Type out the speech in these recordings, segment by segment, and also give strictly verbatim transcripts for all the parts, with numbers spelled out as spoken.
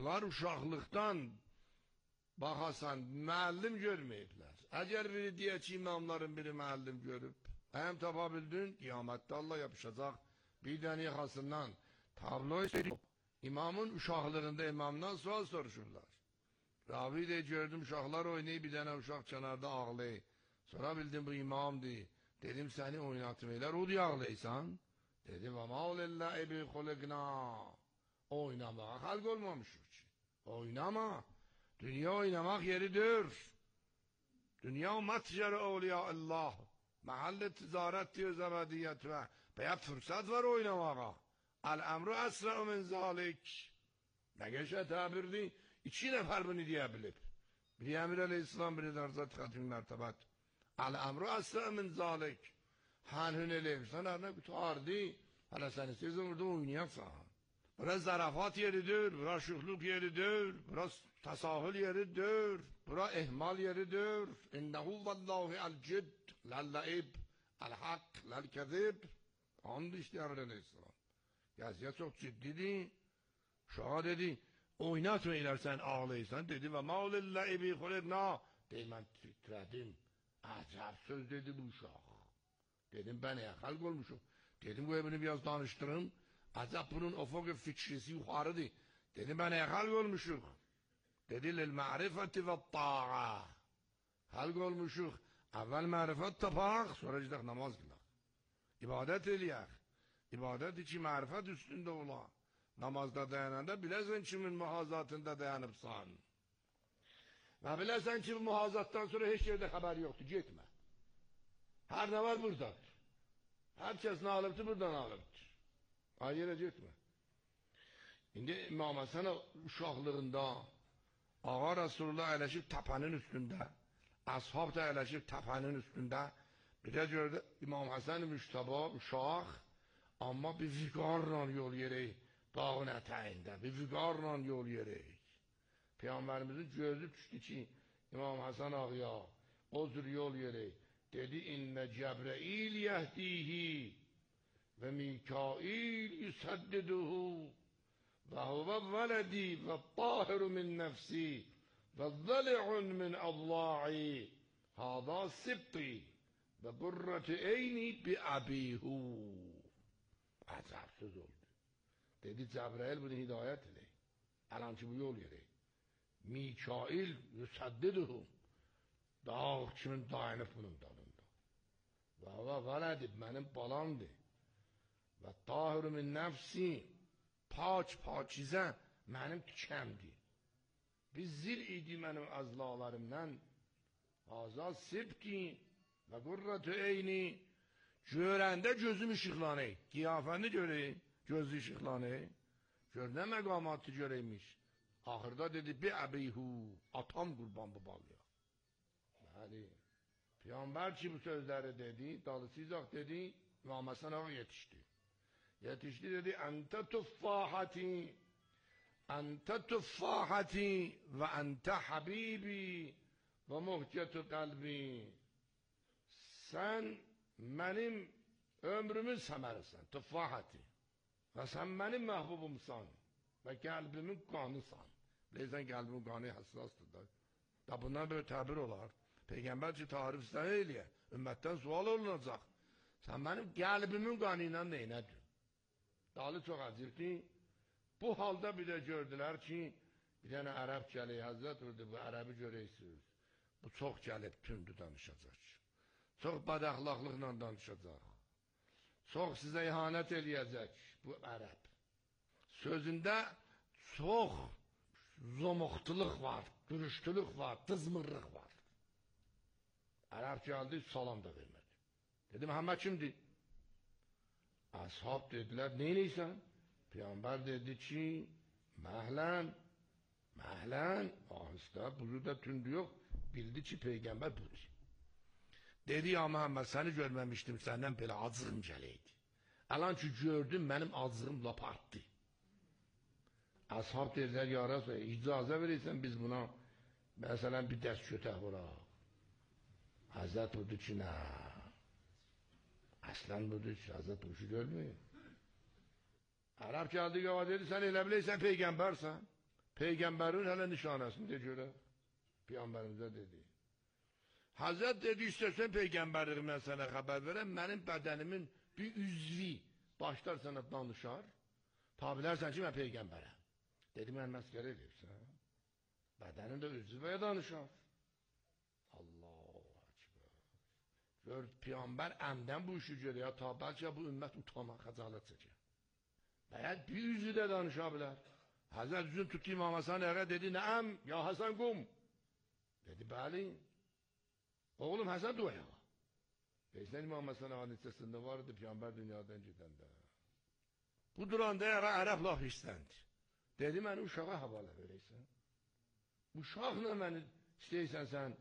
var uşaqlıqdan baxasan, müəllim görməyiblər. Əgər biri deyək ki, imamların biri müəllim görüb, əm tapa bildin, qiyamətdə Allah yapışacaq bir dənə yaxasından tablo istəyir. İmamın uşaqlığında imamdan sual soruşurlar. Ravi de gördüm, uşaqlar oynayıb, bir dənə uşaq kənarda ağlayır. Sonra bildim bu imamdır. Dedim səni oynatmayırlar, o diye ağlaysan. Dedim ama olillah ebi xuliqna. Oynamağa xalq olmamışıq ki. Oynama. Dünya oynamak yeridir. Dünya matcar evliya Allah. Mahalle ticaret diyor zebediyet ve beyat fırsat var oynamağa. El-emru esra'u min zalik. Ne geçe tabirdi? İki nefer bunu diyebilir. Biri Emir Aleyhisselam, biri de Hazreti Hatim Mertebat. El-emru esra'u min zalik. Hanhün eleymişsen arına kutardı. Hala seni siz orada oynayasan. Burası zarafat yeridir, burası şuhluk yeridir, burası tasahül yeridir, burası ihmal yeridir. İnnehu vallahi el-cidd, lel-laib, el-hak, lel-kezib. Andı işte Emir Aleyhisselam. Yazıya çok ciddiydi. Şaha dedi, oynatmayırlar sen ağlayırsan. Dedi ve mağlillâibi hulibna. Dedim ben titredim. Acayip söz dedi bu uşaq. Dedim ben ya halk olmuşum. Dedim bu evini biraz danıştırın. Acayip bunun ufak fikrisi yukarıdı. Dedim ben ya halk olmuşum. Dedi lil ma'rifeti ve ta'a. Halk olmuşum. Evvel marifet tapak, sonra cidek namaz kılak. İbadet eliyek. İbadet için marifet üstünde ola. Namazda dayananda bilesin kimin muhazatında dayanıpsan. Ve bilesin ki bu muhazattan sonra hiç yerde haber yoktu. Gitme. Her ne var buradadır. Herkes ne alıptı buradan alıptı. Hayır gitme. Şimdi İmam Hasan uşaqlığında Ağa Resulullah eləşib tapanın üstünde. Ashab da eləşib tapanın üstünde. Bir de gördü İmam Hasan Müştaba uşaq. Ama bir viqarla yol yerək. Dağın ətəyində bir viqarla yol yerək. Peyğəmbərimizin gözü düşdü ki, İmam Hasan ağaya o cür yol yerək. Dedi, inne Cəbrəil yəhdihi və Mikail yüsəddiduhu və huvə vələdi və tahiru min nəfsi və zəli'un min Allahi hada sibti və qurrati eyni bi abihu. Acayip söz oldu. Dedi Cebrail bunu hidayet edeyim. Alançı bu yol yeri. Mikail yüseddiduhum. Dağ kimin dayanıp bunun dalında. Ve hava veledib benim balamdı. Ve tahiru min nefsi. Paç paçize benim tükemdi. Biz zil idi benim azlalarımdan. Azal sibki ve gurratu eyni. Görəndə gözüm işıqlanır. Qiyafəni görək, göz işıqlanır. Gördə məqamatı görəkmiş. Axırda dedi, bi əbiyhu, atam qurban bu balıya. Bəli, Peyğəmbər ki bu sözləri dedi, dalısı izah dedi, İmam Hasan ağa yetişdi. Yetişdi dedi, əntə tuffahati, əntə tuffahati və əntə habibi və muhcətü qəlbi. Sən mənim ömrümün səmərisən, tuffahati. Və sən mənim məhbubumsan və qəlbimin qanısan. Bilirsən, qəlbimin qanı həssasdır da. Da bundan böyle təbir olar. Peyğəmbər ki, tarif istəyə eləyə. Ümmətdən sual olunacaq. Sən mənim qəlbimin qanı ilə neynədir? Dalı çox acıqdır. Bu halda bir də gördülər ki, bir dənə ərəb gəlir, Həzrət orada bu ərəbi görəksiniz. Bu çox gəlib, tündü danışacaq. Çox bədəxlaqlıqla danışacaq. Çox sizə ihanət eləyəcək bu ərəb. Sözündə çox zomuqtuluq var, gürüştülük var, dızmırlıq var. Ərəb gəldi, salam da vermədi. Dedim, həmə kimdir? Ashab dedilər, neynəysən? Peyğəmbər dedi ki, məhlən, məhlən, ahistə, buzu da tündü yox, bildi ki, Peyğəmbər budur. Dedi, ya Məhəmməd, səni görməmişdim, səndən belə acığım gələydi. Əlan ki, gördüm, mənim acığım lap artdı. Ashab dedilər, ya Rasul, icazə verirsən biz buna, məsələn, bir dərs kötək vuraq. Həzrət budur ki, nə? Əslən budur ki, Həzrət bu işi görmüyor. Ərəb gəldi, qava dedi, sən elə bilirsən, Peyğəmbərsən. Peygamberin hele nişanesini de göre. Peygamberimize dedi. Hazret dedi istersen peygamberliği ben sana haber verem. Benim bedenimin bir üzvi başlar sana danışar. Tabilersen ki ben peygamberem. Dedim ben meskere ediyorsun. Bedenin de üzvüye danışar. Allahu Ekber. Gör peygamber emden bu işi görüyor. Ya ta belki bu ümmet utama, hacalet çeker. Eğer bir yüzü de danışabilir. Hazret yüzün tuttu İmam Hasan Eğer dedi neam ya Hasan kum. Dedi bali. Oğlum Hasan duaya. Beysen İmam Hasan Ağa'nın sesinde vardı peygamber dünyadan gidende. Bu duranda Eğer Arap laf istendi. Dedi ben uşağa havalı vereysen. Uşaqla beni isteysen sen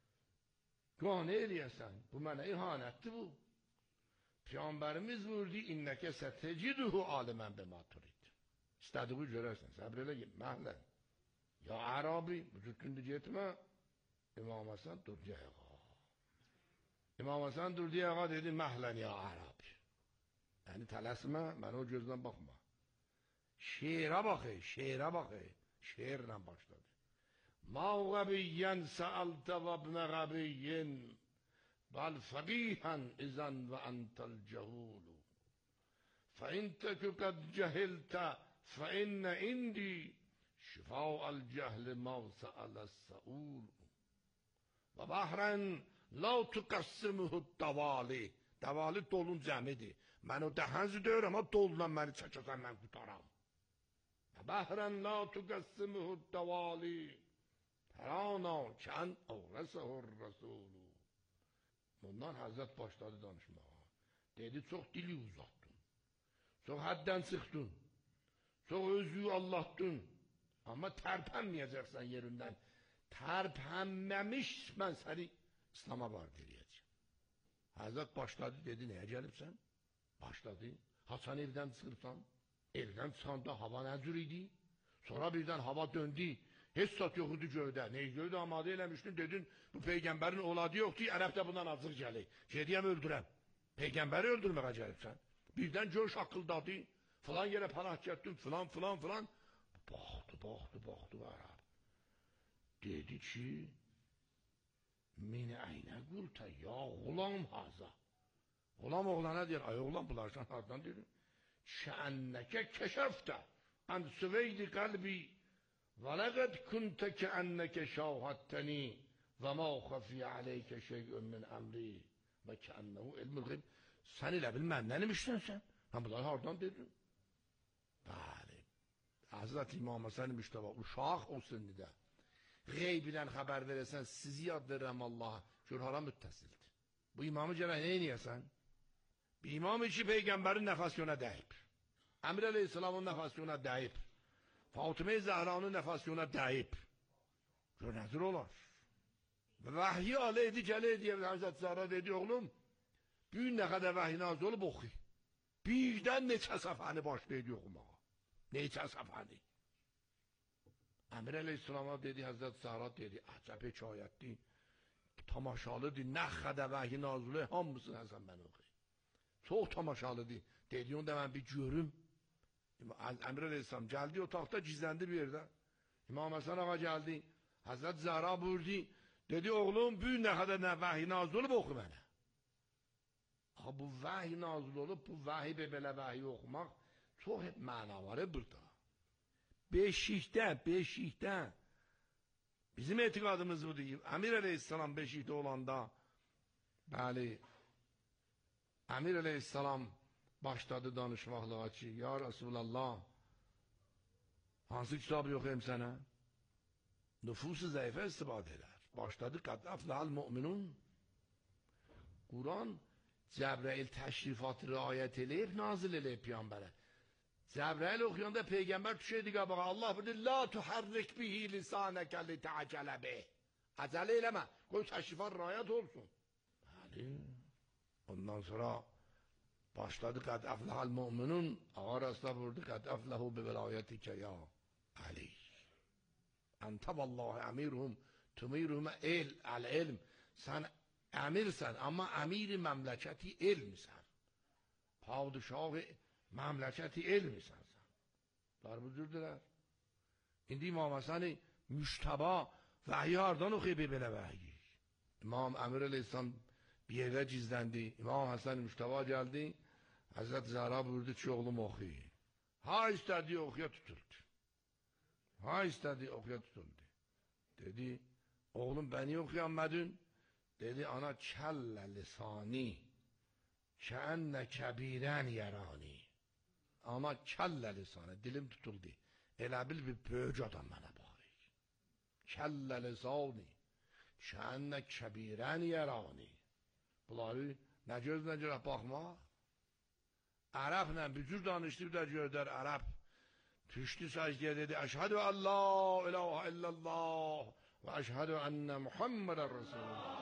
qane eləyəsən. Bu mənə ihanətdir bu. Peygamberimiz buyurdu inneke seteciduhu alimen bima turid. İstediği görersen sabr elə git məhlen. Ya Arabi bu cütkündü getmə. İmam Hasan durdu ayağa. İmam Hasan durdu ayağa dedi məhlen ya Arabi. Yani tələsmə, mənə o gözdən baxma. Şeirə baxı, şeirə baxı. Şeirlə başladı. Ma gabiyyen sa'alta ve ibne gabiyyen bal faqihan izan ve entel cehulu fe in teku kad cehilta fe inne indi şifa'al cehli ma sa'alas sa'ul ve bahren la tukassimuhu davali davali dolun cəmidir. Mən o dəhansı deyirəm, o dolundan məni çəkəsən mən qutaram. Ve bahren la tukassimuhu davali Ferana kən avresehur Resulü. Bundan Hazret başladı danışmağa. Dedi çok dili uzattın. Çok hadden sıktın. Çok özü Allah'tın. Ama terpenmeyeceksen yerinden. Terpenmemiş ben seni İslam'a var diyeceğim. Hazret başladı dedi neye gelipsen? Başladı. Hasan evden çıkırsan. Evden çıkanda hava nezür idi. Sonra birden hava döndü. Hiç sat yoktu gövde. Neyi gövde amade eləmiştin dedin. Bu peygamberin oladı yoktu. Arap da bundan azır gelir. Gediyem öldürem. Peygamberi öldürmeye gelipsen. Birden coş akıldadı. Falan yere panah gettin. Falan falan falan. Baktı baktı baktı Arap. Dedi ki min ayne gulta ya gulam haza. Gulam oğlana der. Ay oğlan bularsan hardan dedim. Şeenneke keşefte. An süveydi kalbi. وَلَقَدْ كُنْتَ كَأَنَّكَ شَاهَدْتَنِي وَمَا خَفِيَ عَلَيْكَ شَيْءٌ مِنْ أَمْرِي وَكَأَنَّهُ عِلْمُ الْغَيْبِ. Sen ile bilmendenmişsin sen. Ben bunları hardan dedim. Bəli. Hazreti İmam Hasan Müştəba uşaq o sünnide. Geybidən xəbər verəsən sizi yad verirəm Allah'a. Gör hara müttəsildir. Bu imamı gələ ne iniyəsən? Bir imam içi peygamberin nəfəsyona dəyib. Əmr Aleyhisselamın nəfəsyona dəyib. Fatıma-i Zehra'nın nəfəsyona dəyib. Gör nəzir olar. Vəhyi aleydi gələydi diye Hazreti Zahra dedi oğlum. Bir nə qədər vəhy nazı olub oxuy. Birdən neçə səfəni başlaydı oxumağa. Neçə səfəni. Əmr Aleyhisselam'a dedi Hazreti Zahra dedi. Əcəb hekayətli. Tamaşalıdır. Nə qədər vəhy nazılı hamısını Həsən mən oxuy. Çox tamaşalıdır. Dedi onu da mən bir görüm. Əmr Aleyhisselam geldi otaqda gizlendi bir yerde. İmam Hasan Ağa geldi. Hazreti Zahra buyurdu. Dedi oğlum bu ne kadar ne vahiy nazil olup oku bana. Ha bu vahiy nazil olup bu vahiy be belə vahiy okumak çok hep mana var burada. Beşikte, beşikte. Bizim etikadımız bu değil. Emir Aleyhisselam beşikte olanda bəli Emir Aleyhisselam başladı danışmaqlığa ki, ya Resulallah, hansı kitabı yoxuyum sənə? Nüfus-u zəifə istifadə edər. Başladı, qad aflahal müminun. Quran, Cəbrail təşrifatı riayət eləyib, nazil eləyib Peyğəmbərə. Cəbrail oxuyanda Peyğəmbər düşəydi qabağa, Allah bilir, la tuharrik bihi lisanəkə li tə'əcələ bih. Əcələ eləmə, qoy təşrifat riayət olsun. Bəli, ondan sonra başladı kad aflahal mu'minun ağarasla vurdu kad aflahu bi velayetike ya Ali. Ente vallahi emiruhum tumiruhum el al ilm. Sen emirsen ama emiri memleketi ilmisən. Padişahı memleketi ilmisən sen. Bunlar buyurdular. İndi İmam Həsəni müştəba vəhyi hardan oxuyub belə vəhyi? İmam Əmir Aleyhisselam bir yerdə gizləndi. İmam Həsən müştəba gəldi. Həzrət Zəhra buyurdu ki, oğlum oxuyun. Ha istədiyi oxuya tutuldu. Ha istədiyi oxuya tutuldu. Dedi, oğlum beni okuyamadın. Dedi, ana kəllə lisani kəənnə kəbirən yarani. Ana kəllə lisanı, dilim tutuldu. Elə bil bir böyük adam mənə baxır. Kəllə lisani kəənnə kəbirən yarani. Bunları nə gözlə görək baxmaq? Ərəblə bir cür danışdı, bir də gördər Ərəb. Düşdü səcdəyə dedi, əşhədü ən la ilahə illallah və əşhədü ənə Muhammedən Resulullah.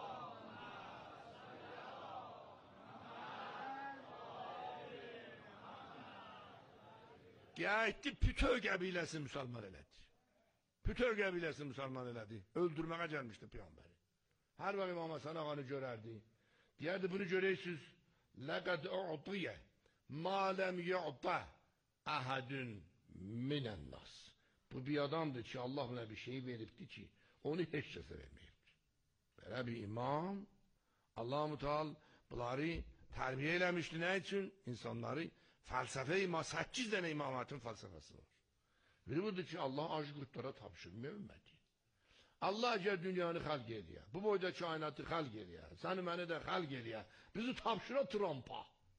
Gəldi, Pütö qəbiləsi müsəlman elədi. Pütö qəbiləsi müsəlman elədi. Öldürməyə gəlmişdi Peyğəmbəri. Hər vaxt İmam Həsən ağanı görərdi. Deyərdi, bunu görəysiniz. Ləqəd u'tiyə ma ləm yu'ta əhədün minənnas. Bu bir adamdır ki, Allah buna bir şey veribdi ki, onu heç kəsə verməyibdir. Belə bir imam, Allah-u Teala bunları tərbiyə eləmişdi. Nə üçün? İnsanları fəlsəfə-i ma səkkiz dənə imamatın fəlsəfəsi var. Biri budur ki, Allah acı-qurtlara tapşırmıyor ümməti. Allah əgər dünyanı xəlq eləyə, bu boyda kainatı xəlq eləyə, səni məni də xəlq eləyə, bizi tapşıra Trumpa.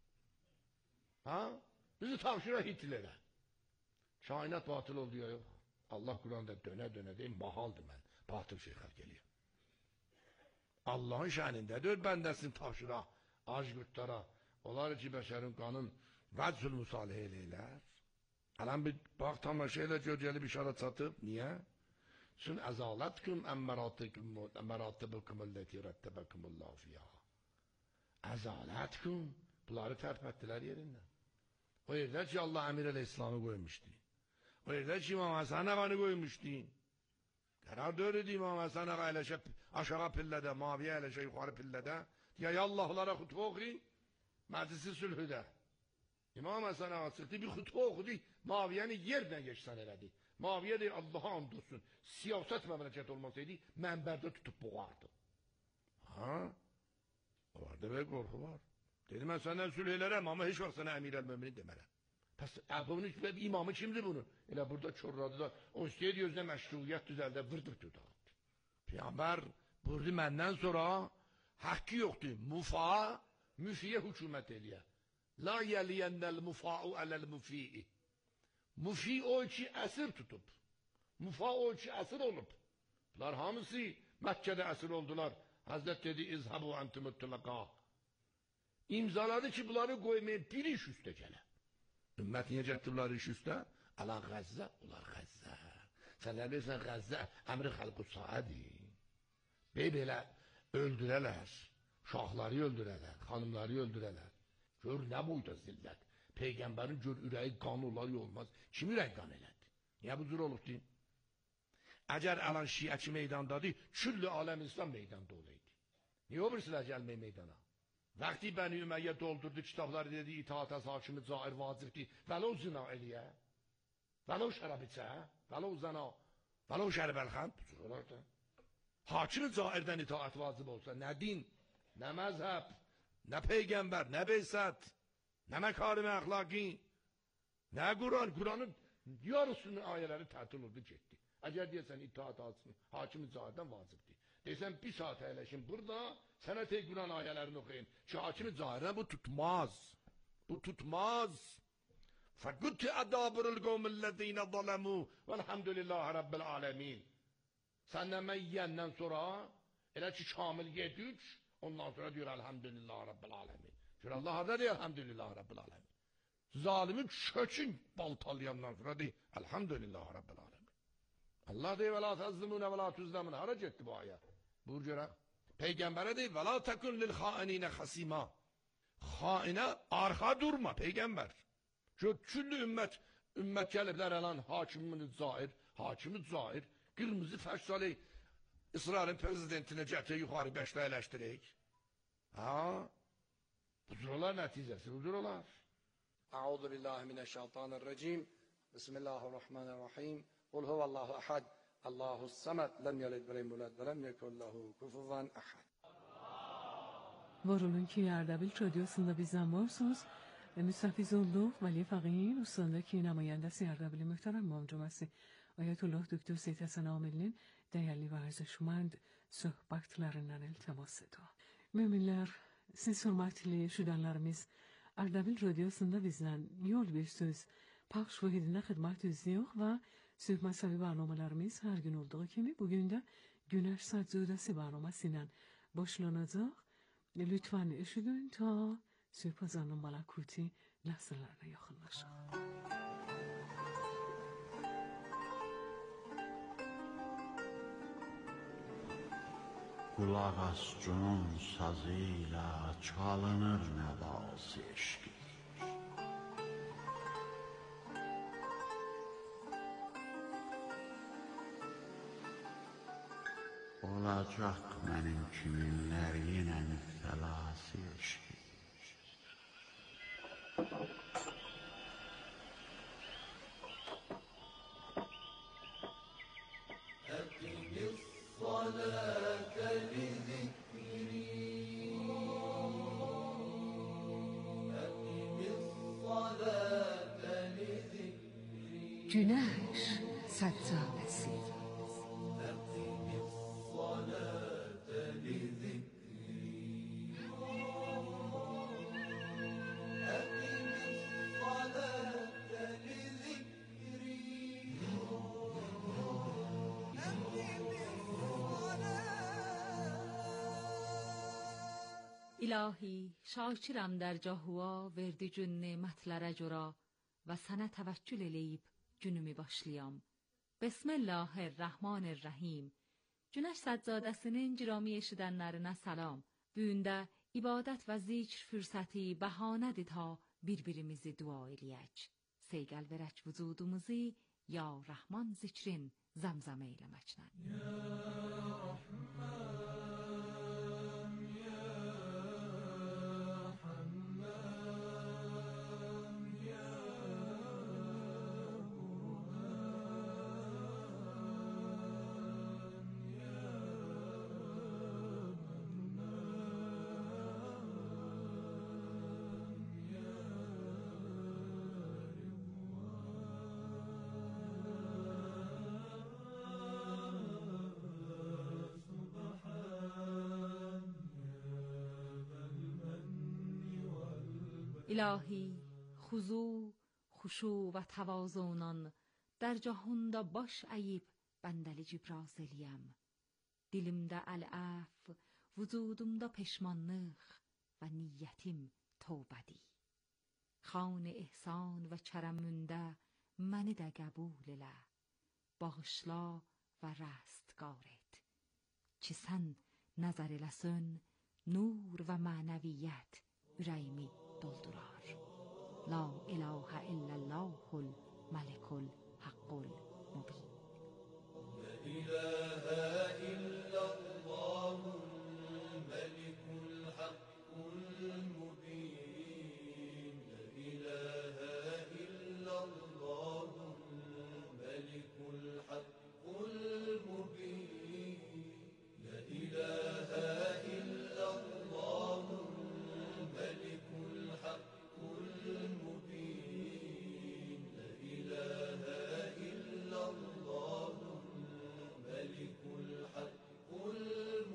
Ha? Bizi tapşıra Hitlerə. Kainat batıl oldu ya yox. Allah Quranda dönə-dönə deyim, mahaldır mən, batıl şey xəlq eləyəm. Allahın şənindədir, bəndəsini tapşıra acı-qurtlara. Onlar ki, bəşərin qanın vəczül müsalihə eləylər. Ələn bir bax tamaşa ilə gör gəlib işarət çatıb. Niyə? Çünki əzalətkum əmməratibukum əlləti rəttəbəkumullahu fiyha. Əzalətkum, bunları tərk etdilər yerindən. O yerdə ki, Allah Əmir Əleyhisselamı qoymuşdu. O yerdə ki, İmam Həsən ağanı qoymuşdu. Qərar dörüdü İmam Həsən ağa ələşə aşağı pillədə, maviyə ələşə yuxarı pillədə. Deyək, Allahlara xutbə oxuyun, məclisi sülhüdə. İmam Həsən ağa çıxdı, bir xutbə oxudu, maviyəni yerlə geçsən elədi. Maviyə deyir, Allah'a and olsun, siyasət məmləkət olmasaydı, mənbərdə tutub boğardı. Ha? O var da belə qorxu var. Dedi, mən səndən sülh elərəm, amma heç vaxt sənə əmir-əl-mömini demərəm. Pəs, bunun imamı kimdir bunu? Elə burada çorladı da, o istəyir gözünə məşruiyyət düzəldə, vırdır düzəldi. Peyğəmbər buyurdu, məndən sonra haqqı yoxdur, mufa, müfiyə hükümət eləyə. La yəliyənnəl mufa'u ələl-mufi'i. Mufi o ki əsir tutub. Mufa o ki əsir olub. Bunlar hamısı Məkkədə əsir oldular. Həzrət dedi, izhabu entumutlaqa. İmzaladı ki, bunları qoymayın, bir iş üstə gələ. Ümmət niyə gətirdilər iş üstə? Əla Qəzzə, onlar Qəzzə. Sənlər bilirsən, Qəzzə əmri xəlqü saədir. Belə öldürələr, şahları öldürələr, xanımları öldürələr. Gör nə boyda zillət. Peyğəmbərin gör ürəyi qan olar, olmaz. Kim ürəyi qan elədi? Niyə bu cür olubdu? Əgər əlan şiəçi meydandadır, küllü aləm İslam meydanda olaydı. Niyə o birisilər gəlmək meydana? Vaxti Bəni Ümeyyə doldurdu, kitabları dedi, itaat əz hakimi cair vacibdir. Vələ o zina eləyə, vələ o şərab içə, vələ o zana, vələ o şərbəl-xənd, bu cür olar da. Hakimi cairdən itaat vacib olsa, nə din, nə məzhəb, nə peyğəmbər, nə beysət, nə məkarimi əxlaqi, nə Quran, Quranın yarısının ayələri tətil oldu, getdi. Əgər deyəsən itaat alsın, hakimi cairdən vacibdir. Deyəsən bir saat əyləşin burada, sənə tey Quran ayələrini oxuyun. Ki hakimi cairdən bu tutmaz. Bu tutmaz. Fəqüttü ədabırıl qovmillədiyinə zələmu vəlhamdülillahi Rabbil aləmin. Səndən mən yiyəndən sonra elə ki kamil yedük, ondan sonra diyor elhamdülillahi Rabbil aləmin. Çünki Allah da deyir elhamdülillahi Rabbil aləmin. Zalimin köçün baltalayandan sonra deyir elhamdülillahi Rabbil aləmin. Allah deyir və la təzlimunə və la tüzləmunə. Hara getdi bu ayə? Buyur görək. Peyğəmbərə deyir və la təkun lil xaininə xasima. Xainə arxa durma Peyğəmbər. Çünki küllü ümmət, ümmət gəliblər əlan hakimini cair, hakimi cair, qırmızı fəş salih, İsrailin prezidentinə gətir, yuxarı bəşlə eləşdirək. Ha? Budur olar nəticəsi, budur olar. Əuzu billahi minəşşeytanirracim. Bismillahirrahmanirrahim. قل هو الله احد الله الصمد لم yelid ve lem yulad ve lem yekun lehu kufuven ahad. Var olun ki Ardabil Radyosu'nda bizden varsınız. Müstafizullah Veli Faqih Ustandaki namayandesi Ardabil Muhterem Muhammed Ayetullah Doktor Seyit Hasan Amili'nin değerli ve arzuşmand sohbetlerinden iltimas ediyor. Müminler, siz hürmetli şudanlarımız Ardabil Radyosu'nda bizden yol bir söz paylaş ve hidine hizmet ediyor ve söhbetsavi barnamalarımız her gün olduğu gibi bugün de Güneş Sadzudesi barnamasıyla başlanacak. Lütfen üşüdün ta Süpazan'ın malakuti ləhzələrlə yaxınlaşır. Qulaq as cunun sazı ilə çalınır nəvası eşqi. Olacaq mənim kiminlər yenə müftəlası eşqi. Güneş Sadzadesi. İlahi, şakirəm dərgahıva verdi gün nemətlərə görə və sənə təvəkkül eləyib günümü başlayam. Bismillahirrahmanirrahim. Güneş Sadzadəsinin girami eşidənlərinə salam. Büyündə ibadət və zikr fürsəti bəhanədir ta bir-birimizi dua eləyək. Seyqəl verək vücudumuzu ya Rahman zikrin zəmzəm eyləməklə. Ya Rahman. İlahi, xuzu, xuşu və təvazundan در جهاندا باش əyib bəndəli Cibrazeliyəm. Dilimdə əl-əf, vücudumda peşmanlıq və niyyətim tövbədi. Xan ehsan və kərəmündə məni də qəbul elə. Bağışla və rəstgar et. Ki sən nəzər eləsən, nur və mənəviyyət ürəyimi doldurar. La ilahe illallahul malikul haqqul mubin. La ilahe illallahul malikul haqqul mubin. La ilahe illallahul malikul haqqul mubin. La ilahe illallahul malikul haqqul mubin. La ilahe illallahul malikul haqqul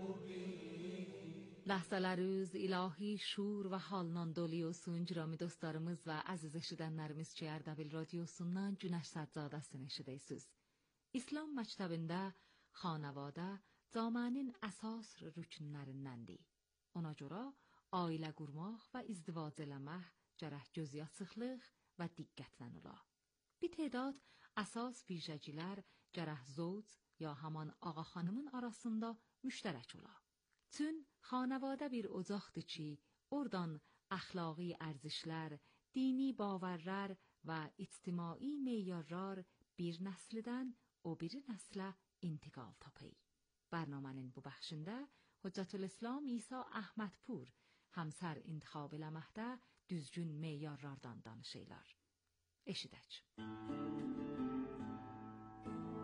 mubin. Ləhzələrimiz ilahi şur və halnan dolu olsun girami dostlarımız və əziz eşidənlərimiz ki, Ərdəbil radiosundan Günəş Səccadəsini eşidirsiniz. İslam məktəbində xanəvadə camiənin əsas rükünlərindəndir. Ona görə ailə qurmaq və izdivac eləmək gərək gözyaçıqlıq və diqqətlə ola. Bir tədad əsas vijəcilər gərək zövc ya haman ağa xanımın arasında müştərək ola. Çün xanəvadə bir ocaqdır ki, oradan əxlaqi ərzişlər, dini bavarlar və ictimai meyarlar bir nəslidən o biri nəslə intiqal tapır. Bərnamənin bu bəxşində Hüccətülislam İsa Əhmədpur həmsər intiqab eləməkdə düzgün meyarlardan danışırlar. Eşidək.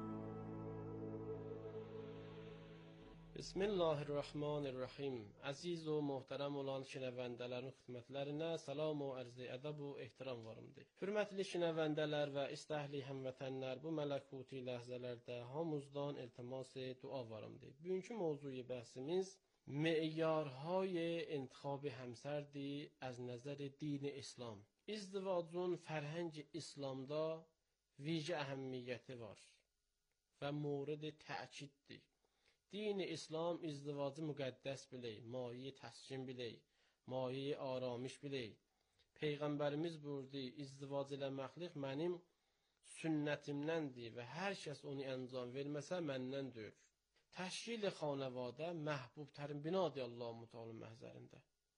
بسم الله الرحمن الرحیم. عزیز و محترم olan şinəvəndələrin xidmətlərinə salam و arz ədəb و ehtiram varımdır. Hürmətli şinəvəndələr və istəhli həmvətənlər, bu mələkuti ləhzələrdə hamımızdan iltimas dua varımdır. Bugünkü mövzuyu bəhsimiz معیارهای انتخاب همسردی از نظر دین اسلام. ازدواجun فرهنگ اسلامda ویژه اهمیتی var və mورد تأکیدdir. Din-i İslam izdivacı müqəddəs bilək, mayi təskin bilək, mayi aramış bilək. Peyğəmbərimiz buyurdu, izdivac eləməklik mənim sünnətimdəndir və hər kəs onu əncam verməsə məndəndir. Təşkil xanəvadə məhbubtərin binadır Allah-u Teala məhzərində.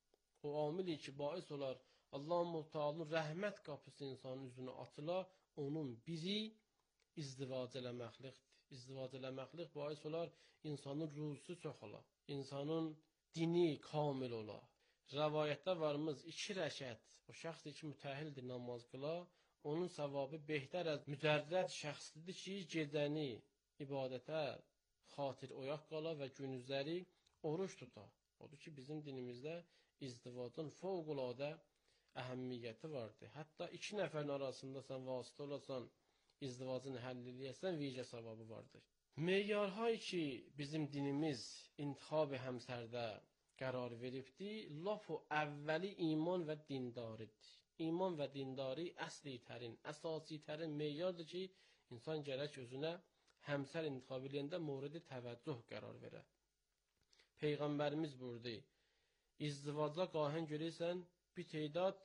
O amili ki, bais olar Allah-u Teala'nın rəhmət qapısı insanın üzünə açıla, onun biri izdivac eləməklikdir. İzdivac eləməklik bais olar insanın ruzusu çox ola, insanın dini kamil ola. Rəvayətdə varımız iki rəkət, o şəxs ki mütəhildir namaz qıla, onun savabı behtər az mücərrəd şəxslidir ki, gecəni ibadətə xatir oyaq qala və günüzləri oruç tuta. Odur ki, bizim dinimizdə izdivacın fövqəladə əhəmiyyəti vardır. Hətta iki nəfərin arasında sən vasitə olasan, izdivacını həll eləyəsən, vicə savabı vardır. Meyarhay ki, bizim dinimiz intixab-ı həmsərdə qərar veribdir, laf o əvvəli iman və dindaridir. İman və dindari əsli tərin, əsasi tərin meyardır ki, insan gərək özünə həmsər intixab eləyəndə mورد təvəccüh qərar verə. Peyğəmbərimiz buyurdu, izdivaca qahən görürsən, bir teydad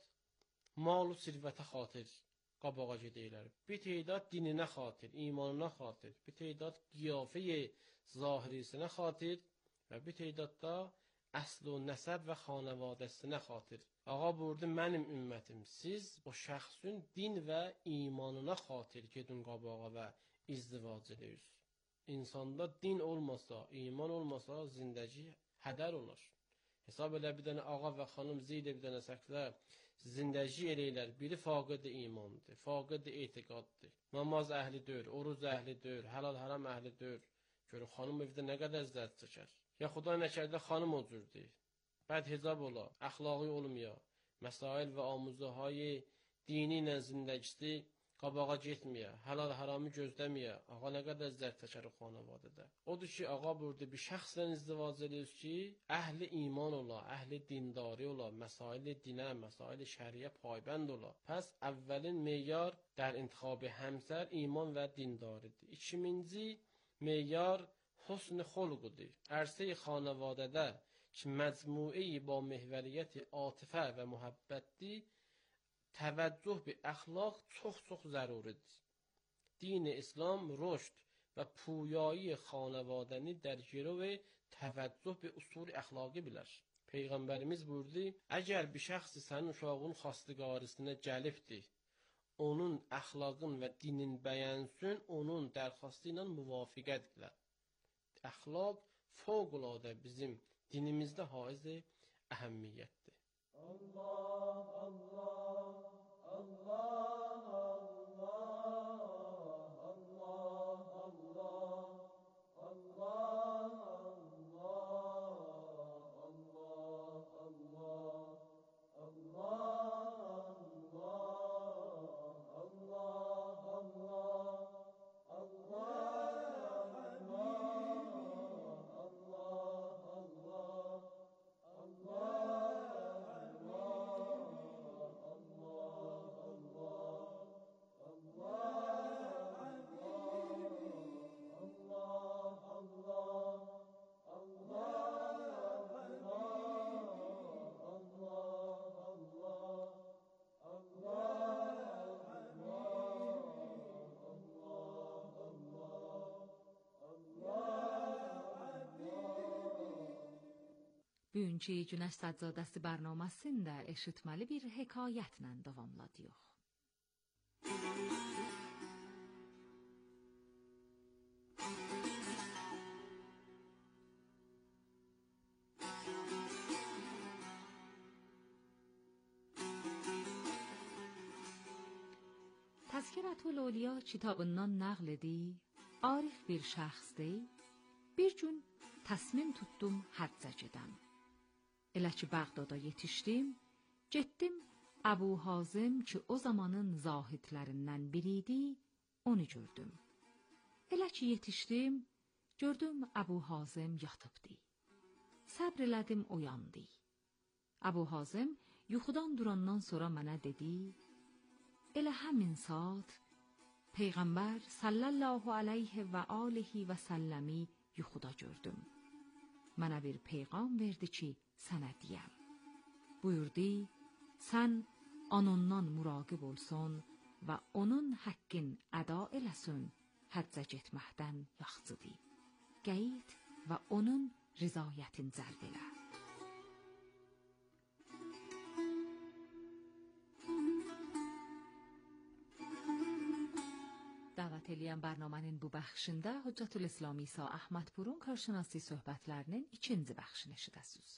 mal-u sirvətə xatir qabağa gedəylər. Bir teydad dininə xatir, imanına xatir, bir teydad qiyafəyə zahirisinə xatir və bir teydad da əsl-u nəsəb və xanəvadəsinə xatir. Ağa buyurdu, mənim ümmətim, siz o şəxsin din və imanına xatir gedin qabağa və izdivac edirsiniz. İnsanda din olmasa, iman olmasa, zindəci hədər olur. Hesab elə bir dənə ağa və xanım zeydə bir dənə səklə zindəci eləylər. Biri faqid imandır, faqid etiqaddır. Namaz əhlidir, oruz əhlidir, həlal haram əhlidir. Görün, xanım evdə nə qədər zət çəkər. Ya xuda nəkərdə xanım o cürdür. Bəd hicab ola, əxlaqi olmaya, məsail və amuzahay dini ilə zindəgisi qabağa getməyə, həlal haramı gözləməyə, ağa nə qədər zət çəkər o xanavadədə. Odur ki, ağa burada bir şəxslə izdivac edirsiniz ki, əhli iman ola, əhli dindari ola, məsail-i dinə, məsail-i şəriyə paybənd ola. Pəs əvvəlin meyar در انتخاب həmsər iman və dindaridir. İkinci meyar husn xulqudur. Ərsə-i xanavadədə ki, məcmui ba mehvəriyyət atifə və mühəbbətdir, təvəccüh bir əxlaq çox-çox zəruridir. Din-i İslam rüşd və puyayı xanavadəni در گرو təvəccüh bir usul əxlaqi bilər. Peyğəmbərimiz buyurdu, əgər bir şəxs sənin uşağın xastiqarısına gəlibdir, onun əxlaqın və dinin bəyənsin, onun dərxastı ilə müvafiqət ilə. Əxlaq fövqəladə bizim dinimizdə haiz əhəmiyyətdir. Allah, Allah, Allah, Bugünkü Günəş Səccadəsi bərnaməsində eşitməli bir hekayətlə davamladıq. Təzkirətül-Əvliya kitabından nəql edir, arif bir şəxsdir, bir gün təsmim tutdum həccə gedəm. Elə ki Bağdada yetişdim, getdim Əbu Hazim ki o zamanın zahidlərindən biri idi, onu gördüm. Elə ki yetişdim, gördüm Əbu Hazim yatıbdı. Səbr elədim, oyandı. Əbu Hazim yuxudan durandan sonra mənə dedi, elə həmin saat Peyğəmbər sallallahu aleyhi və alihi və səlləmi yuxuda gördüm. Mənə bir peyğam verdi ki, sənə deyəm. Buyurdu, sən onundan muraqib olsun və onun həqqin əda eləsin, həccə getməkdən yaxşıdır. Qeyd və onun rızayətin cəlb elə. Davet eləyən bərnamənin bu bəxşində Hüccətül İslam İsa Əhmədpurun karşınası söhbətlərinin ikinci bəxşini eşidəsiniz.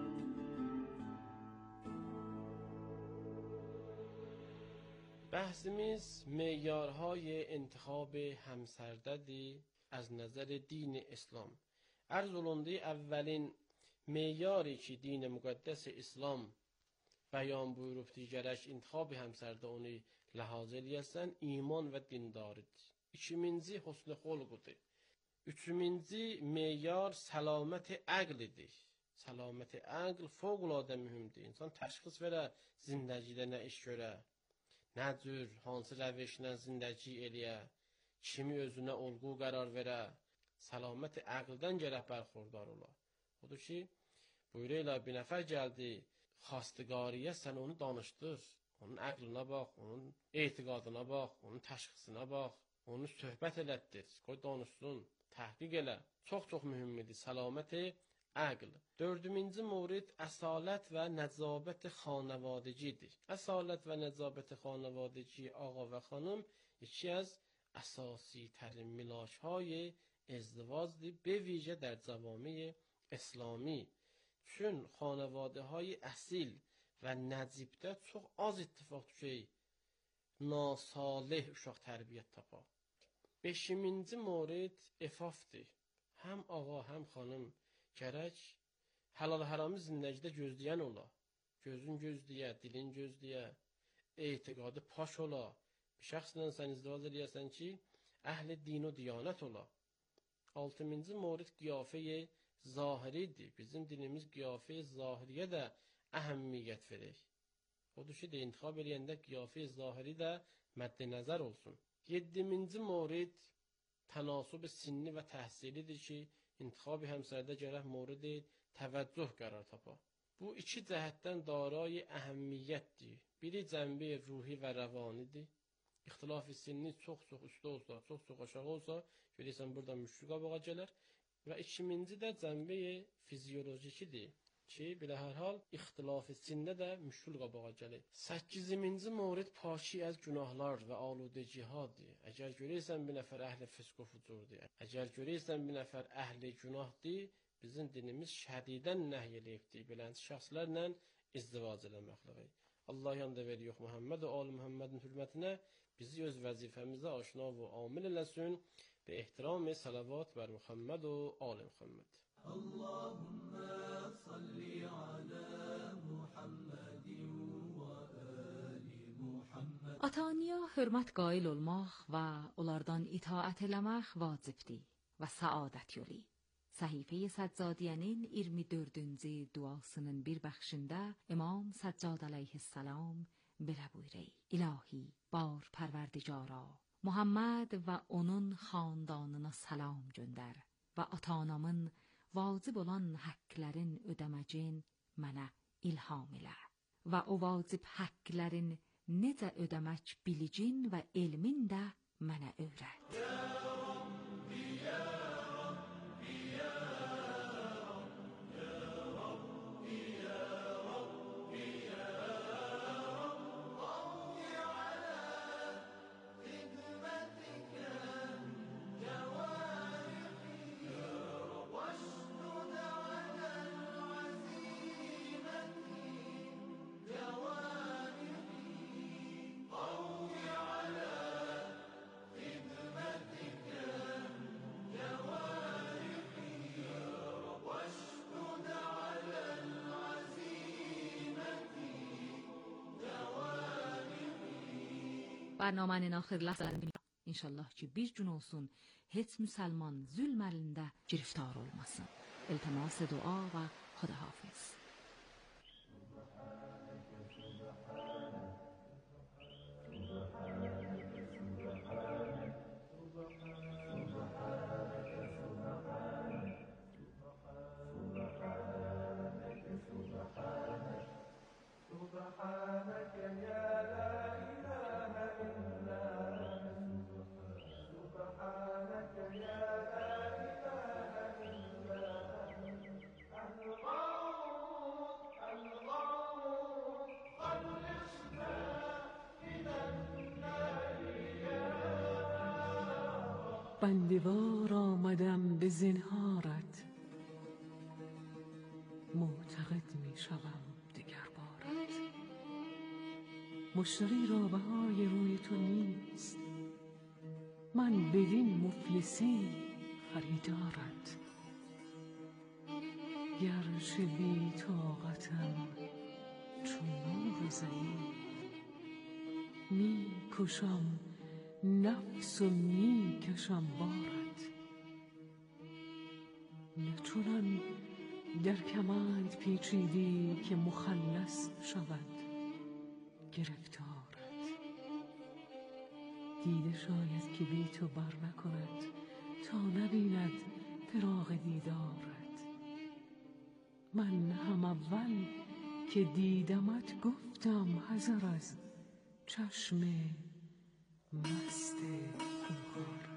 بحثimiz معیارهای انتخاب همسرددی از نظر دین اسلام. عرض olundu اولین معیاری ki din müqəddəs İslam bəyan buyurubdu gərək intikhab həmsərdə onu ləhaz eləyəsən, iman və dindarıdır. İkinci husn-i xulqudur. Üçüncü meyar səlamət əqlidir. Səlamət əql fövqəladə mühümdür. İnsan təşxis verə zindəgidə nə iş görə, nə cür, hansı rəvişlə zindəgi eləyə, kimi özünə olğu qərar verə, səlamət əqldən gərək bərxurdar ola. Odur ki, buyuruyla bir nəfər gəldi, xastiqariyə sən onu danışdır. Onun əqlinə bax, onun etiqadına bax, onun təşxisine bax, onu söhbət elətdir, qoy danışsın, təhqiq elə. Çox-çox mühümmidir səlaməti əql. Dördüncü mövrid əsalət və nəcabət xanavadicidir. Əsalət və nəcabət xanavadici ağa və xanım iki az əsasi tərin milaşهای ازدواجdir به ویژه در جوامع اسلامی. چون خانواده های اصیل و نجیبdə çox az ittifaq düşey nasalih uşaq tərbiyyət tapa. Beşinci mövrid efafdır. Həm ağa, həm xanım gərək halal haramı zindəgidə gözləyən ola. Gözün gözləyə, dilin gözləyə, etiqadı paş ola. Bir şəxslə sən izdivac eləyəsən ki, əhl-i din o diyanət ola. Altıncı mövrid qiyafə-i zahiridir. Bizim dinimiz qiyafə-i zahiriyə də əhəmmiyyət verir. Odur ki, də intikhab eləyəndə qiyafə-i zahiri də məddi nəzər olsun. Yeddinci mövrid tənasub sinni və təhsilidir ki, intikhab həmsərdə gərək mövrid təvəccüh qərar tapa. Bu iki cəhətdən daray əhəmmiyyətdir. Biri cənbi ruhi və rəvanidir. İxtilaf-ı sinni çox-çox üstə olsa, çox-çox aşağı olsa, görürsən burada müşkül qabağa gələr. Və ikinci də cənbi fizyolojikidir ki, belə hər hal ixtilaf-ı sində də müşkül qabağa gəlir. Səkkizinci mövrid paki az günahlar və aludecihadır. Əgər görürsən bir nəfər əhli fisq və fucurdur, əgər görürsən bir nəfər əhli günahdır, bizim dinimiz şədidən nəhy eləyibdir. Belənci şəxslərlə izdivac eləməkliği. Allah yanında veriyor Muhammed və Ali Muhammedin hürmətinə bizi öz vəzifəmizə aşina və amil eləsin və ehtiram-ı salavat bər Muhammed və Ali Muhammed. Allahümme salli ala Muhammedin və ali Muhammed. Ata-anaya hörmət qail olmaq və onlardan itaət eləmək vacibdir və səadət yolu. Səhifə-i Səccadiyənin iyirmi dördüncü duasının bir bəxşində İmam Səccad əleyhissalam belə buyurur: İlahi, bar pərverdigara, Muhammed və onun xandanına salam göndər və ata-anamın vacib olan həqqlərin ödəməcin mənə ilham elə və o vacib həqqlərin necə ödəmək bilicin və elmin də mənə öyrət. Barnamenin axırlasın. İnşallah ki bir gün olsun heç müsəlman zülm əlində giriftar olmasın. İltimas dua və Xudahafiz. بنده‌وار آمدم به زنهارت، معتقد می شوم دگر بارت. مشتری را بهای روی تو نیست، من بدین مفلسی خریدارت. گرچه بی طاقتم چون نور ضعیف، می کشم نفس و می کشم بارت. نه چنان در کمند پیچیدی که مخلص شود گرفتارت. دیده شاید که بی تو بر نکند تا نبیند فراق دیدارت. من هم اول که دیدمت گفتم حذر از چشم مست خونخوارت.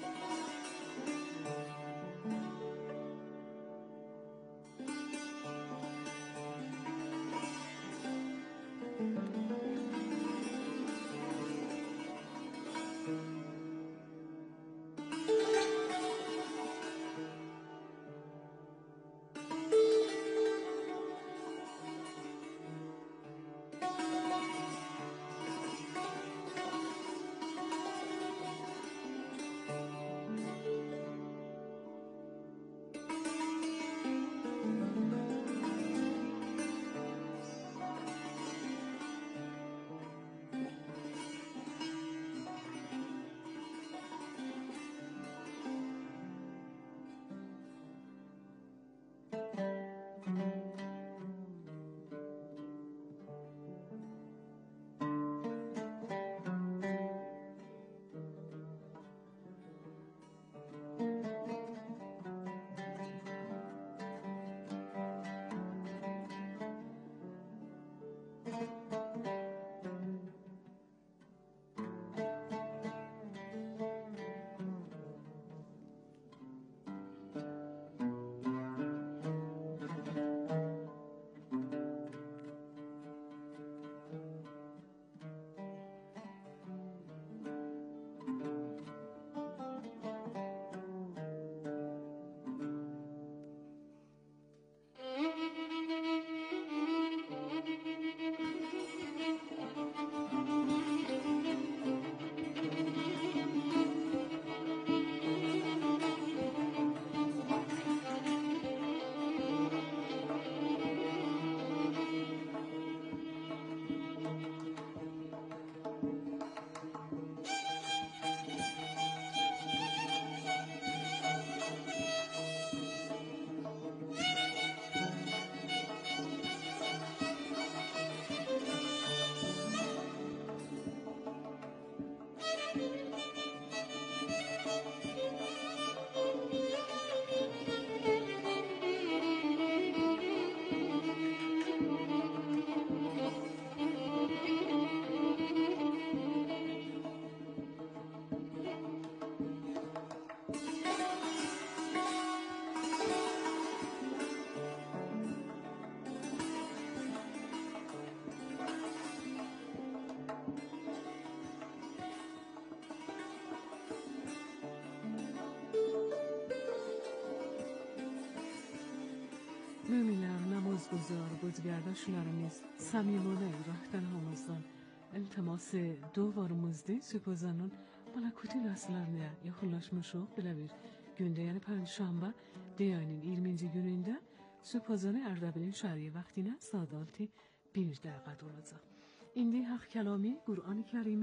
Müminler namaz guzar buzgardashlarimiz samimona rahtan hamazdan iltimas dualarımızda süpozanın malakuti naslarına yakınlaşmışıq. Belə bir gündə, yəni Pərşənbə ayının iyirminci günündə süpozanı Ərdəbilin şəriə vaxtinə saat altı bir dəqiqə olacaq. İndi Haq Kəlami Qur'an-ı Kərimin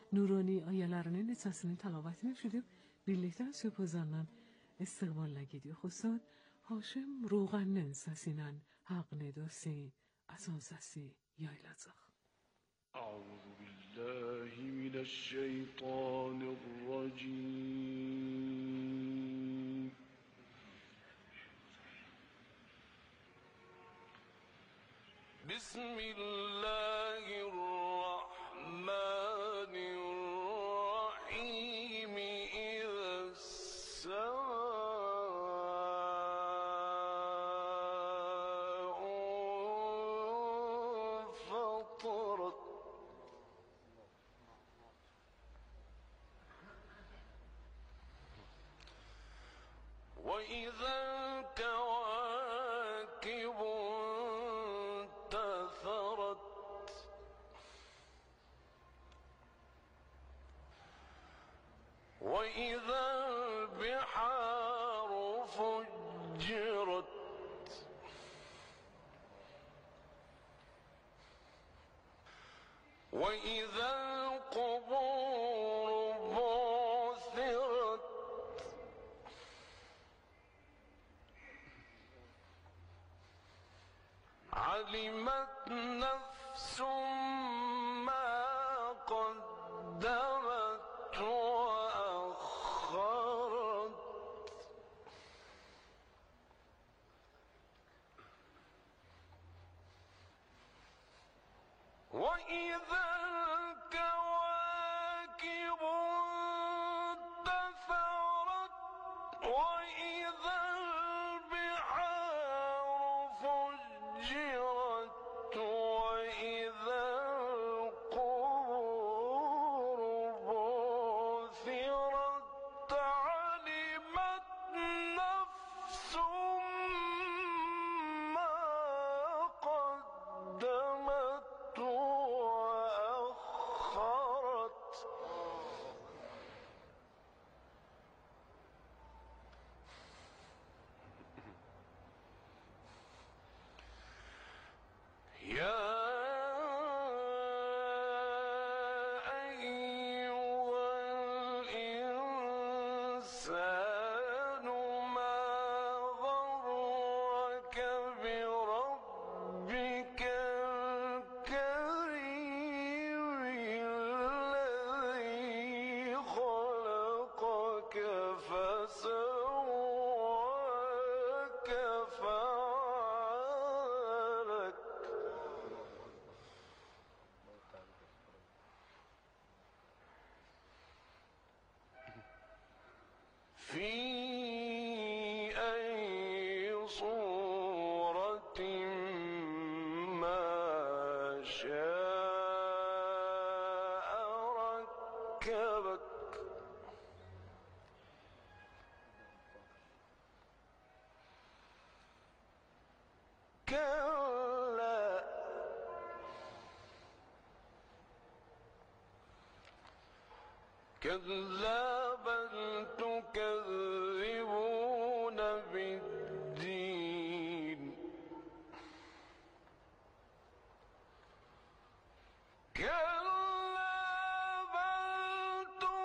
nurani ayalarini nesasını talavatını şudib birlikte söpözandan istiqballa gidiyor. Xusad Haşim Roğan'ın sesinden haq nedosi asasasi yayılacaq. أعوذ بالله من الشيطان الرجيم بسم الله الرحمن الرحيم إذا السماء انفطرت وإذا الكواكب انتثرت وإذا البحار فجرت وإذا القبور بعثرت علمت نفس ما قدمت وأخرت وإذا الكواكب انتثرت وإذا البحار فجرت وإذا القبور بعثرت علمت نفس ما قدمت وأخرت يا أيها الإنسان ما غرك بربك الكريم الذي خلقك فسواك فعلك في أي صورة ما شاء ركبك كلا كلا بل تكذبون بالدين كلا بل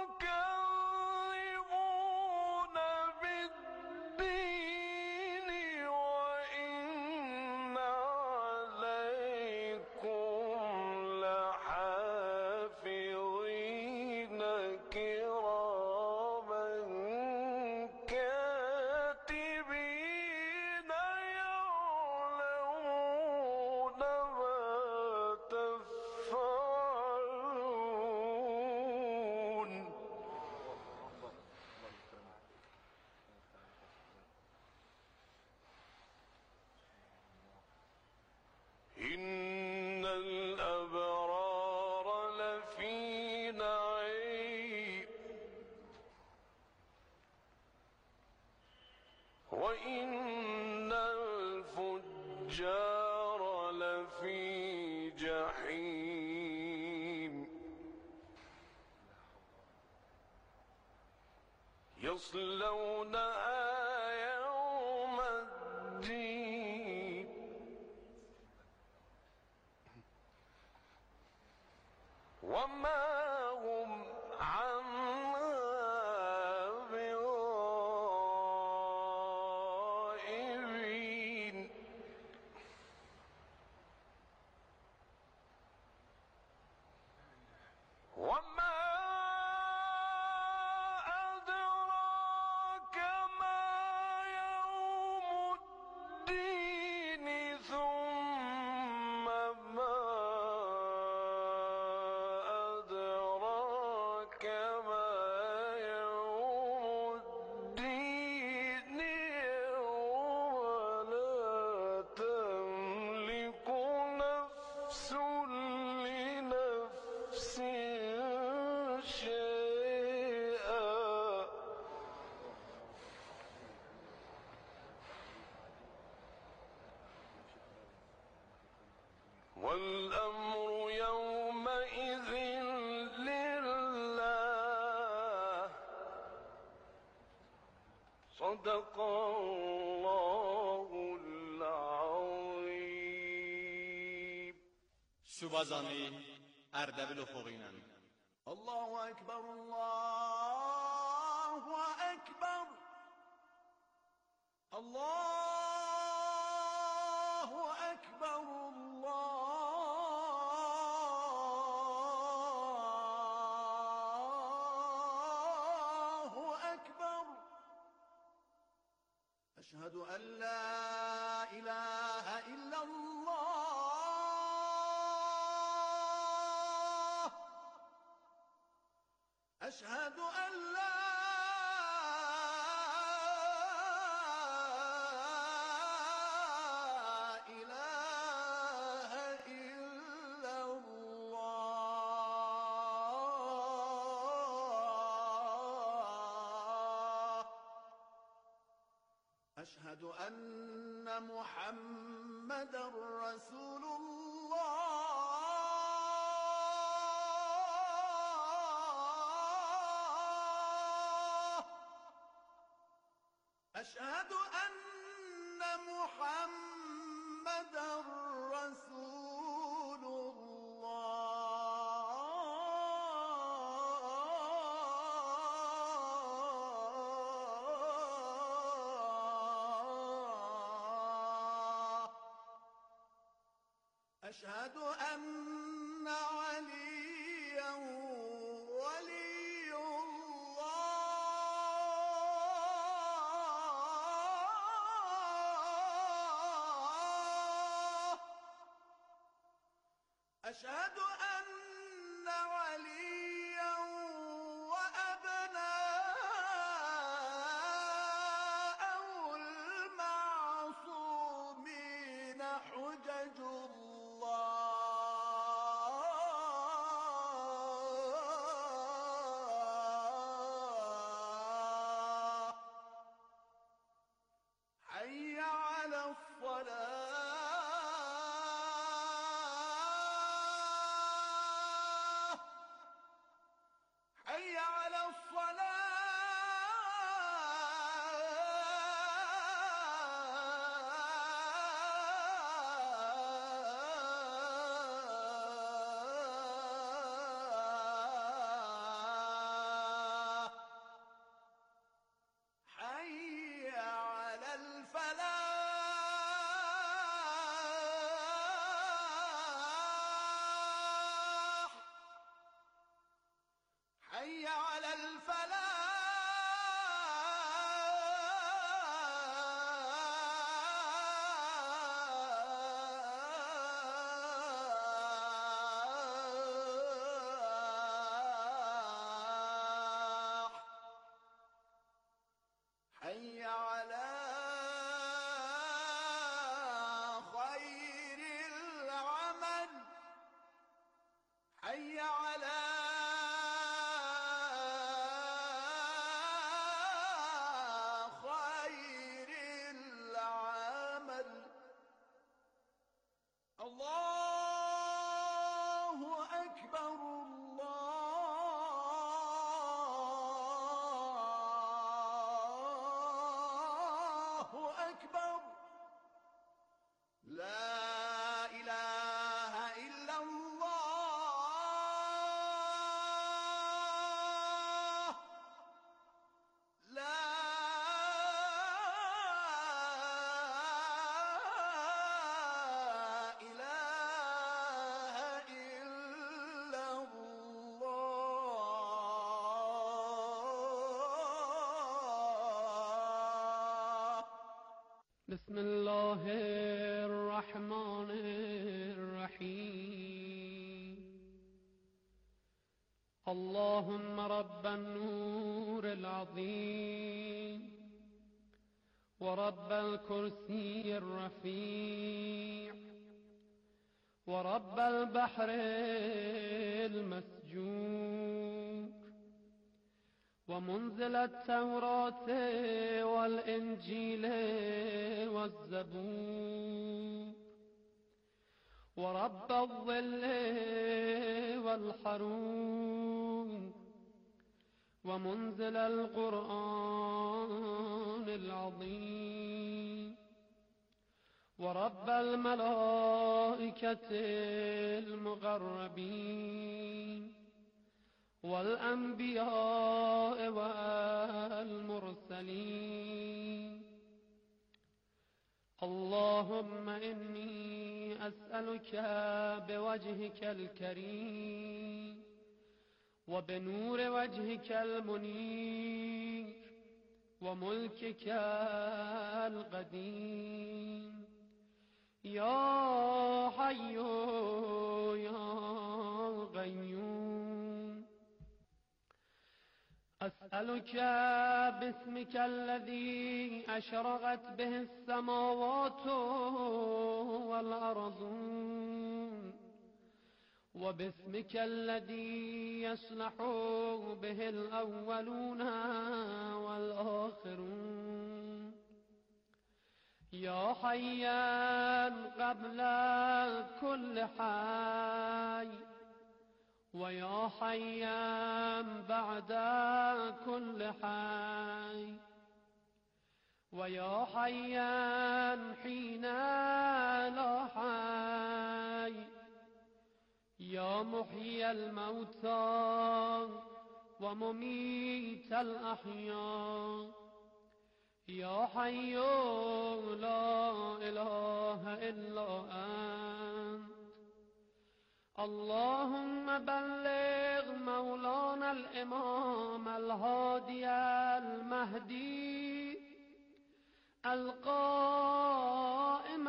تكذبون بالدين وإن عليكم لحافظين كراما كاتبين يعلمون ما تفعلون إن الأبرار لفي نعيم وإن الفجار لفي جحيم يصلونها يوم الدين وما وهم عنها بغائبين وما أدراك ما يوم الدين ثم ما أدراك ما يوم الدين يوم لا تملك نفس لنفس شيئا والأمر يومئذ لله صدق الله العظيم. Subazani Erdebil oxuğuyla. Allahu Ekber, Allahu Ekber, Allahu Ekber, Allahu Ekber. Eşhedü en la ilahe illallah. أشهد أن لا إله إلا الله. أشهد أن محمدًا رسول الله. أشهد أن محمدًا رسول الله. أشهد أن عليًا ولي الله. أشهد أن عليًا وأبناءه المعصومين حجج الله. حي على الصلاة، حي على الصلاة، حي على الفلاح، حي على الفلاح، حي على خير العمل، حي على خير العمل. الله أكبر، الله أكبر. لا إله إلا الله. بسم الله الرحمن الرحیم. اللهم رب النور العظیم ورب الكرسي الرفيع ورب البحر المسجور ومنزل التوراة والإنجيل والزبور ورب الظل والحرور ومنزل القرآن العظيم ورب الملائكة المقربين والأنبياء والمرسلين. اللهم إني أسألك بوجهك الكريم وبنور وجهك المنير وملكك القديم يا حي يا قيوم، أسألك باسمك الذي أشرقت به السماوات والأرضون وباسمك الذي يصلح به الأولون والآخرون، يا حيا قبل كل حي ويا حيا بعد كل حي ويا حيا حين لا حي، يا محيي الموتى ومميت الأحياء، يا حي لا إله إلا أنت. اللهم بلغ مولانا الإمام الهادي المهدي القائم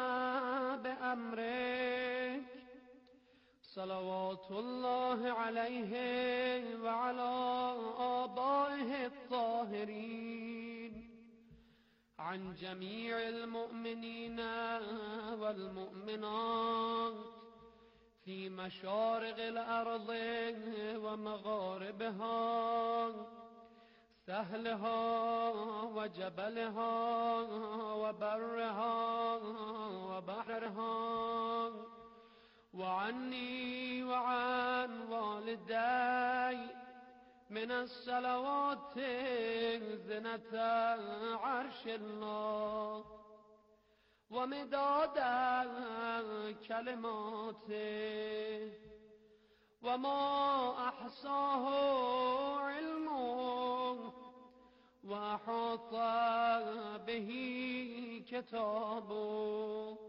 بأمرك صلوات الله عليه وعلى آبائه الطاهرين عن جميع المؤمنين والمؤمنات في مشارق الأرض ومغاربها، سهلها وجبلها وبرها وبحرها، وعني وعن والدي من الصلوات زنة عرش الله ومداد كلماته وما أحصاه علمه وأحاط به كتابه.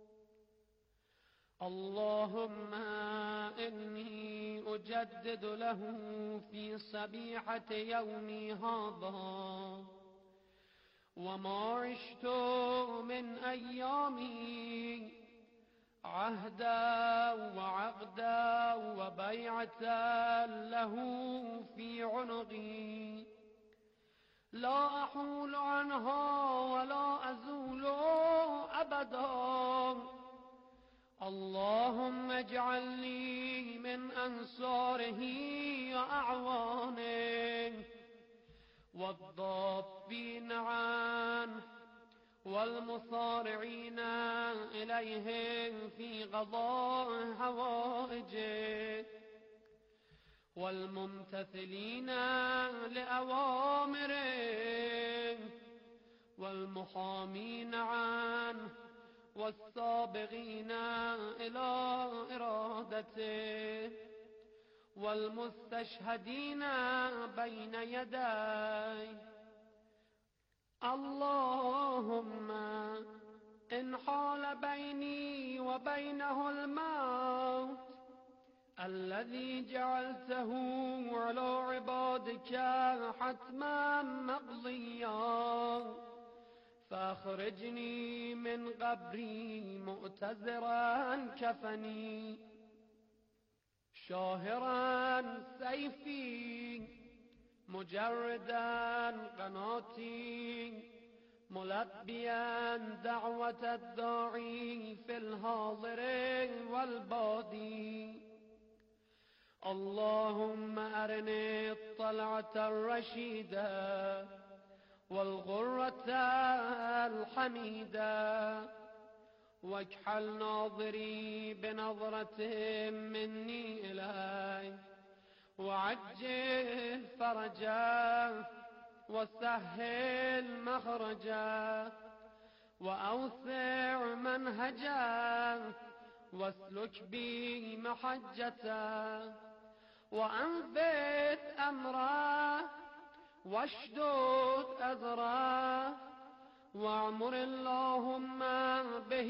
اللهم إني أجدد له في صبيحة يومي هذا وما عشت من أيامي عهدا وعقدا وبيعة له في عنقي لا أحول عنها ولا أزول أبدا. اللهم اجعلني من أنصاره وأعوانه والضابين عنه والمصارعين إليه في قضاء حوائجه والممتثلين لأوامره والمحامين عنه والسابقين إلى إرادته والمستشهدين بين يديه. اللهم إن حال بيني وبينه الموت الذي جعلته على عبادك حتما مقضيا فأخرج أخرجني من قبري مؤتزرا كفني شاهرا سيفي مجردا قناتي ملبيا دعوة الداعي في الحاضر والبادي اللهم أرني الطلعة الرشيدة والغرة الحميدة واكحل ناظري بنظرة مني إليك وعجل فرجا وسهل مخرجا وأوسع منهجا واسلك بي محجتا وأنبت أمرا واشدد أزرا واعمر اللهم به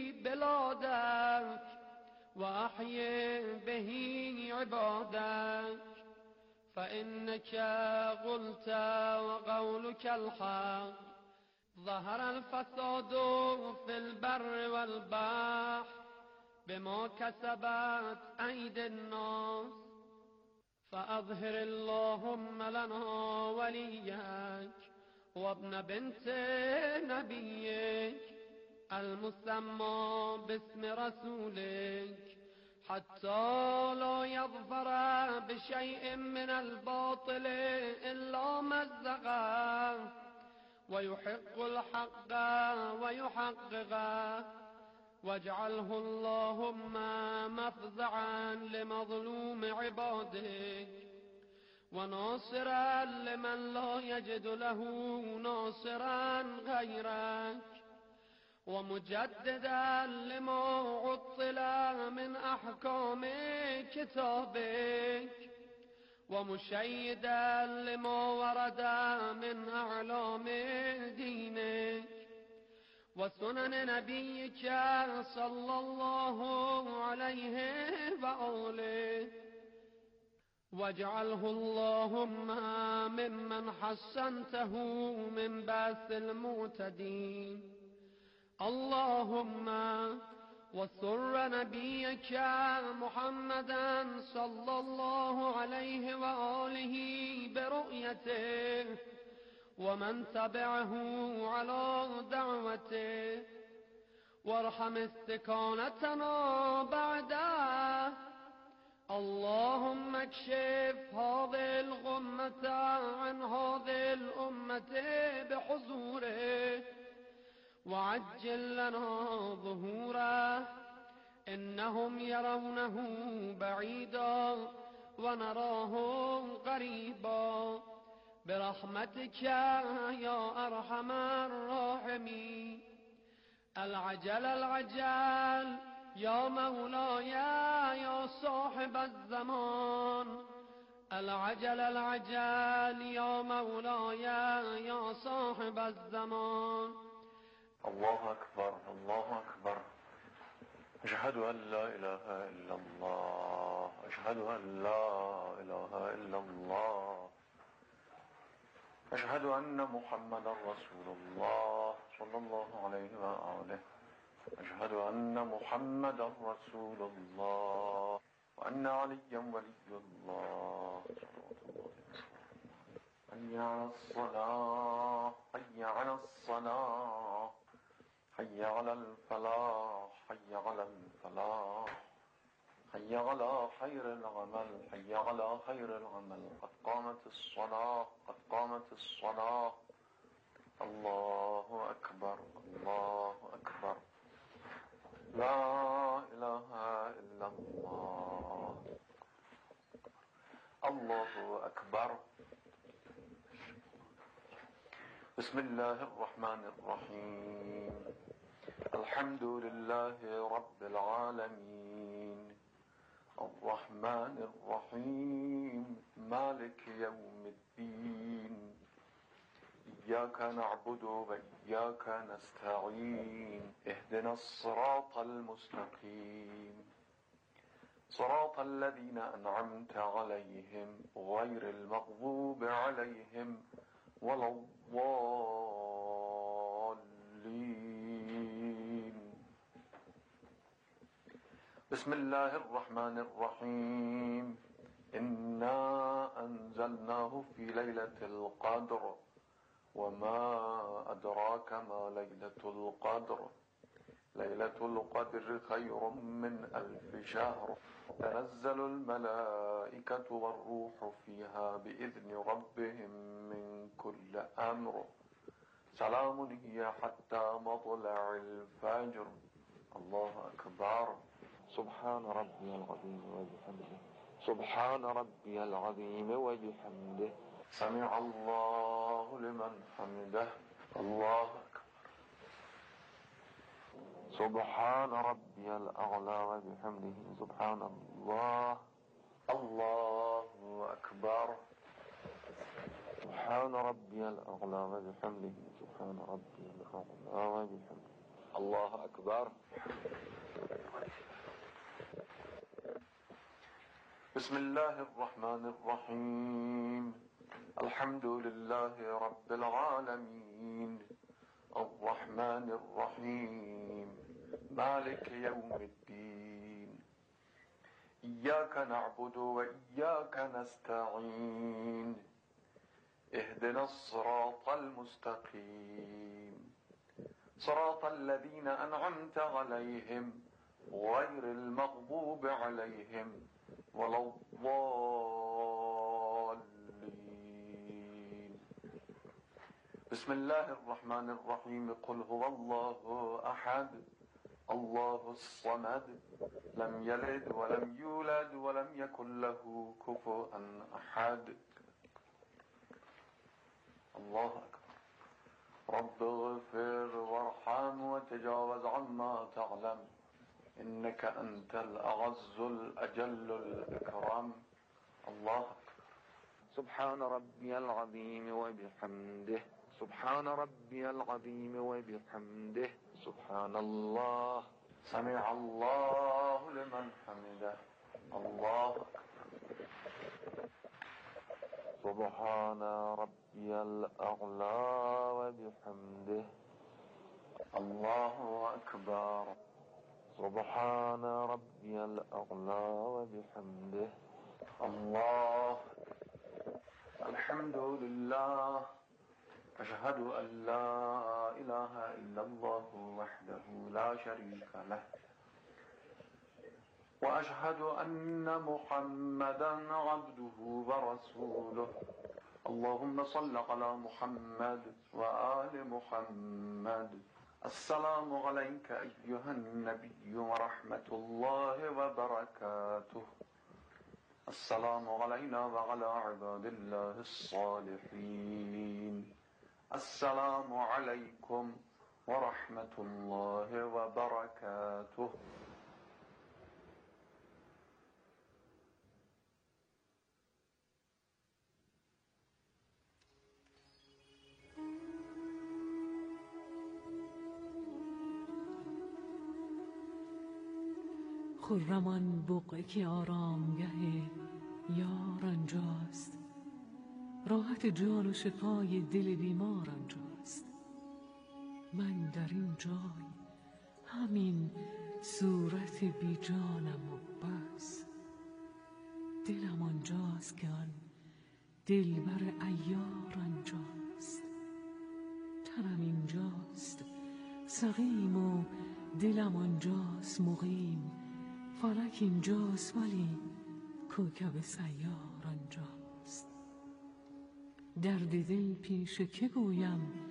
بلادك وأحيي به عبادك فإنك قلت وقولك الحق ظهر الفساد في البر والبحر بما كسبت أيدي الناس فأظهر اللهم لنا وليك وابن بنت نبيك المسمى باسم رسولك حتى لا يظفر بشيء من الباطل إلا مزقه ويحق الحق ويحققه واجعله اللهم مفزعا لمظلوم عبادك وناصرا لمن لا يجد له ناصرا غيرك ومجددا لما عطل من أحكام كتابك ومشيدا لما ورد من أعلام دينك وسنن نبيك صلى الله عليه وآله واجعله اللهم ممن حسنته من بأس المعتدين اللهم وسر نبيك محمدا صلى الله عليه وآله برؤيته ومن تبعه على دعوته وارحم استكانتنا بعده اللهم اكشف هذه الغمة عن هذه الأمة بحضوره وعجل لنا ظهوره إنهم يرونه بعيدا ونراه قريبا برحمتك يا أرحم الراحمين العجل العجل يا مولاي يا صاحب الزمان العجل العجل يا مولاي يا صاحب الزمان الله أكبر الله أكبر أشهد أن لا إله إلا الله أشهد أن لا إله إلا الله أشهد أن محمد رسول الله صلى الله عليه وآله أشهد أن محمد رسول الله وأن عليا ولي الله حي على الصلاة حي على الصلاة حي على الفلاح حي على الفلاح حي على خير العمل حي على خير العمل قد قامت الصلاة قد قامت الصلاة الله أكبر الله أكبر لا إله إلا الله الله أكبر بسم الله الرحمن الرحيم الحمد لله رب العالمين الرحمن الرحيم مالك يوم الدين إياك نعبد وإياك نستعين اهدنا الصراط المستقيم صراط الذين أنعمت عليهم غير المغضوب عليهم ولا الضالين بسم الله الرحمن الرحيم إنا أنزلناه في ليلة القدر وما أدراك ما ليلة القدر ليلة القدر خير من ألف شهر تنزل الملائكة والروح فيها بإذن ربهم من كل أمر سلام هي حتى مطلع الفجر الله أكبر سبحان ربي العظيم وبحمده سبحان ربي العظيم وبحمده سمع الله لمن حمده الله أكبر سبحان ربي الأعلى وبحمده سبحان الله الله أكبر سبحان ربي الأعلى وبحمده سبحان ربي الأعلى وبحمده الله أكبر بسم الله الرحمن الرحيم الحمد لله رب العالمين الرحمن الرحيم مالك يوم الدين إياك نعبد وإياك نستعين اهدنا الصراط المستقيم صراط الذين أنعمت عليهم غير المغضوب عليهم ولا الضالين بسم الله الرحمن الرحيم قل هو الله أحد الله الصمد لم يلد ولم يولد ولم يكن له كفوا أحد الله أكبر رب اغفر وارحم وتجاوز عما تعلم إنك أنت الأعز الأجل الأكرم الله أكبر سبحان ربي العظيم وبحمده سبحان ربي العظيم وبحمده سبحان الله سمع الله لمن حمده الله أكبر سبحان ربي الأعلى وبحمده الله أكبر سبحان ربي الأعلى وبحمده الله الحمد لله أشهد أن لا إله إلا الله وحده لا شريك له وأشهد أن محمدا عبده ورسوله اللهم صل على محمد وآل محمد السلام عليك أيها النبي ورحمة الله وبركاته السلام علينا وعلى عباد الله الصالحين السلام عليكم ورحمة الله وبركاته خرمان بقعه که آرامگه یار آنجاست راحت جان و شفای دل بیمار آنجاست من در این جای همین صورت بی جانم و بس دلم آنجاست که آن دلبر عیار آنجاست تنم اینجاست سقیم و دلم آنجاست مقیم فلک اینجاست ولی کوکب سیار آنجاست درد دل پیش که گویم